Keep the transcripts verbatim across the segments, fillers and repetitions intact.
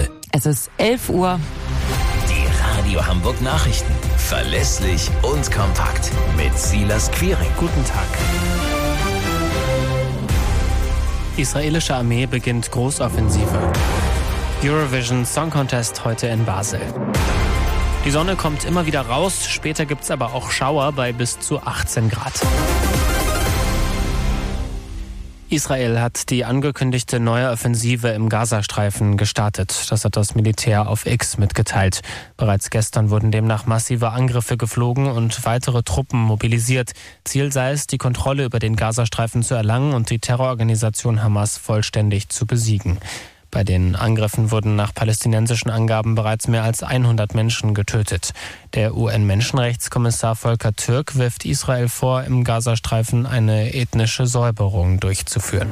heute. Es ist elf Uhr. Die Radio Hamburg Nachrichten. Verlässlich und kompakt. Mit Silas Quiring. Guten Tag. Die israelische Armee beginnt Großoffensive. Eurovision Song Contest heute in Basel. Die Sonne kommt immer wieder raus, später gibt's aber auch Schauer bei bis zu achtzehn Grad. Israel hat die angekündigte neue Offensive im Gazastreifen gestartet. Das hat das Militär auf X mitgeteilt. Bereits gestern wurden demnach massive Angriffe geflogen und weitere Truppen mobilisiert. Ziel sei es, die Kontrolle über den Gazastreifen zu erlangen und die Terrororganisation Hamas vollständig zu besiegen. Bei den Angriffen wurden nach palästinensischen Angaben bereits mehr als hundert Menschen getötet. Der U N-Menschenrechtskommissar Volker Türk wirft Israel vor, im Gazastreifen eine ethnische Säuberung durchzuführen.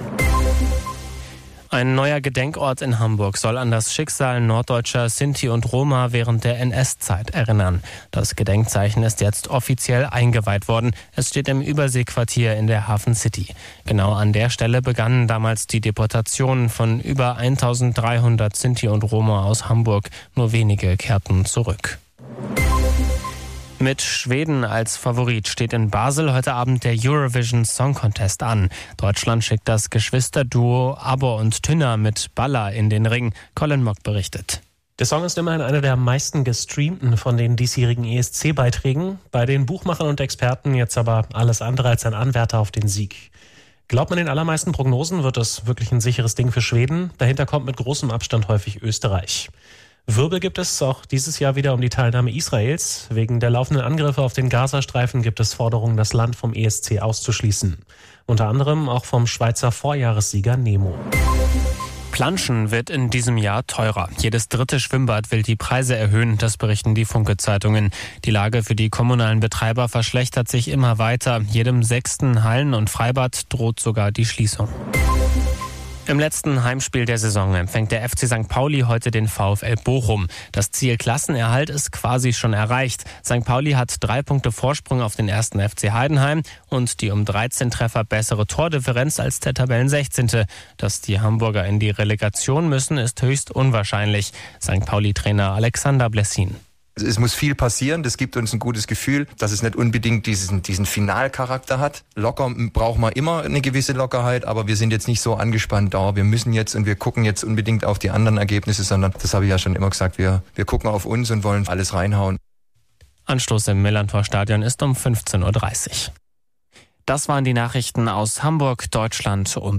Ein neuer Gedenkort in Hamburg soll an das Schicksal norddeutscher Sinti und Roma während der N S-Zeit erinnern. Das Gedenkzeichen ist jetzt offiziell eingeweiht worden. Es steht im Überseequartier in der Hafen City. Genau an der Stelle begannen damals die Deportationen von über eintausenddreihundert Sinti und Roma aus Hamburg. Nur wenige kehrten zurück. Mit Schweden als Favorit steht in Basel heute Abend der Eurovision Song Contest an. Deutschland schickt das Geschwisterduo Abor und Tynna mit Balla in den Ring. Colin Mock berichtet. Der Song ist immerhin einer der am meisten gestreamten von den diesjährigen E S C-Beiträgen. Bei den Buchmachern und Experten jetzt aber alles andere als ein Anwärter auf den Sieg. Glaubt man den allermeisten Prognosen, wird es wirklich ein sicheres Ding für Schweden. Dahinter kommt mit großem Abstand häufig Österreich. Wirbel gibt es auch dieses Jahr wieder um die Teilnahme Israels. Wegen der laufenden Angriffe auf den Gazastreifen gibt es Forderungen, das Land vom E S C auszuschließen. Unter anderem auch vom Schweizer Vorjahressieger Nemo. Planschen wird in diesem Jahr teurer. Jedes dritte Schwimmbad will die Preise erhöhen, das berichten die Funke-Zeitungen. Die Lage für die kommunalen Betreiber verschlechtert sich immer weiter. Jedem sechsten Hallen- und Freibad droht sogar die Schließung. Im letzten Heimspiel der Saison empfängt der F C Sankt Pauli heute den VfL Bochum. Das Ziel Klassenerhalt ist quasi schon erreicht. Sankt Pauli hat drei Punkte Vorsprung auf den ersten F C Heidenheim und die um dreizehn Treffer bessere Tordifferenz als der Tabellensechzehnte. Dass die Hamburger in die Relegation müssen, ist höchst unwahrscheinlich. Sankt Pauli-Trainer Alexander Blessin. Es muss viel passieren, das gibt uns ein gutes Gefühl, dass es nicht unbedingt diesen, diesen Finalcharakter hat. Locker braucht man immer eine gewisse Lockerheit, aber wir sind jetzt nicht so angespannt, oh, wir müssen jetzt und wir gucken jetzt unbedingt auf die anderen Ergebnisse, sondern, das habe ich ja schon immer gesagt, wir, wir gucken auf uns und wollen alles reinhauen. Anstoß im Millantor-Stadion ist um fünfzehn Uhr dreißig. Das waren die Nachrichten aus Hamburg, Deutschland und